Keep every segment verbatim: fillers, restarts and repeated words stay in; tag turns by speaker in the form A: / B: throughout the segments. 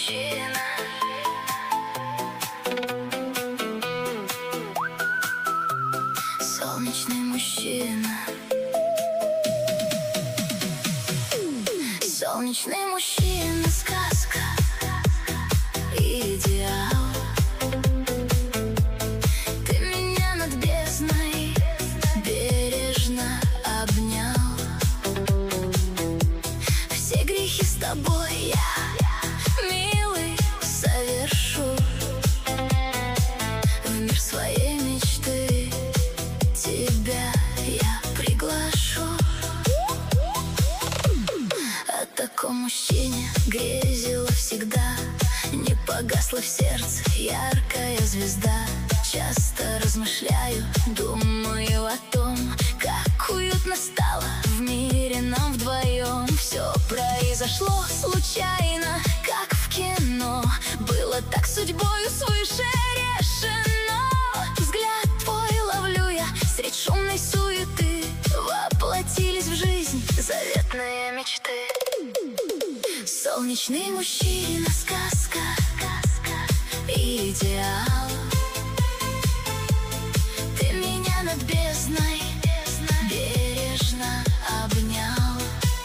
A: мужчина. Солнечный мужчина. Солнечный мужчина, сказка, идеал. Ты меня над бездной бережно обнял. Все грехи с тобой я, милый, совершу. В мир своей мечты тебя я приглашу. О таком мужчине грезила всегда, не погасла в сердце яркая звезда. Часто размышляю, думаю о том, как уютно стало в мире нам вдвоем. Все произошло случайно, как в кино, было так судьбою свыше решено. Взгляд твой ловлю я средь шумной суеты, воплотились в жизнь заветные мечты. Солнечный мужчина, сказка, идеал. Ты меня над бездной бережно обнял.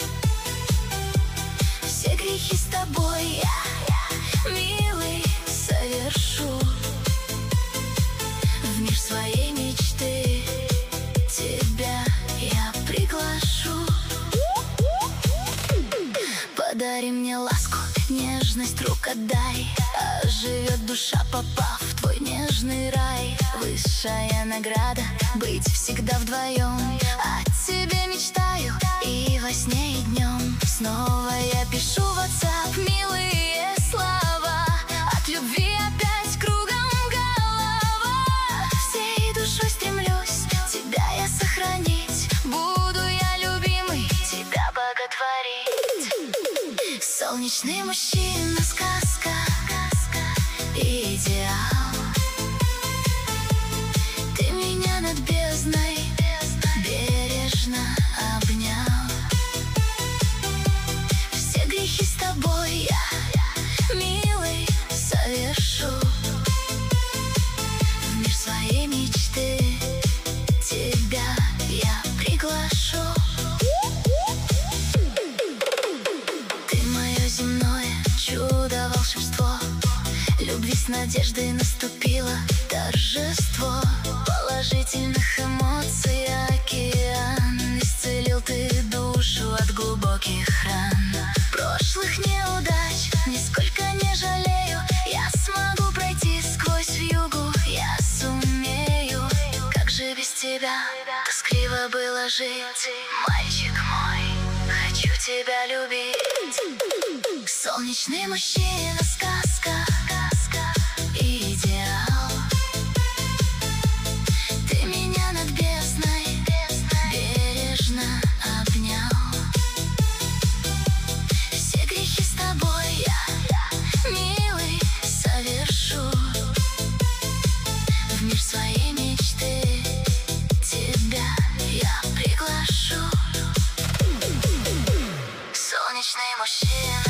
A: Все грехи с тобой я, милый, совершу. В мир своей мечты тебя я приглашу. Подари мне ласку, нежность рук отдай, оживет душа, попав в твой нежный рай. Высшая награда — быть всегда вдвоем. О тебе мечтаю и во сне, и днем. Снова я пишу в WhatsApp милые слова. От любви опять кругом голова. Всей душой стремлюсь тебя я сохранить. Буду я любимый тебя боготворить. Солнечный мужчина, сказка, идеал. Ты меня над бездной бережно обнял. Все грехи с тобой я, милый, совершу. В мир своей мечты тебя я приглашу. Земное чудо, волшебство, любви с надеждой наступило торжество. Положительных эмоций океан, исцелил ты душу от глубоких ран. Прошлых неудач нисколько не жалею. Я смогу пройти сквозь вьюгу, я сумею. Как же без тебя тоскливо было жить, мальчик мой, хочу тебя любить. Солнечный мужчина, сказка, идеал. Ты меня над бездной бережно обнял. Все грехи с тобой я, милый, совершу. В мир своей мечты тебя я приглашу. Солнечный мужчина.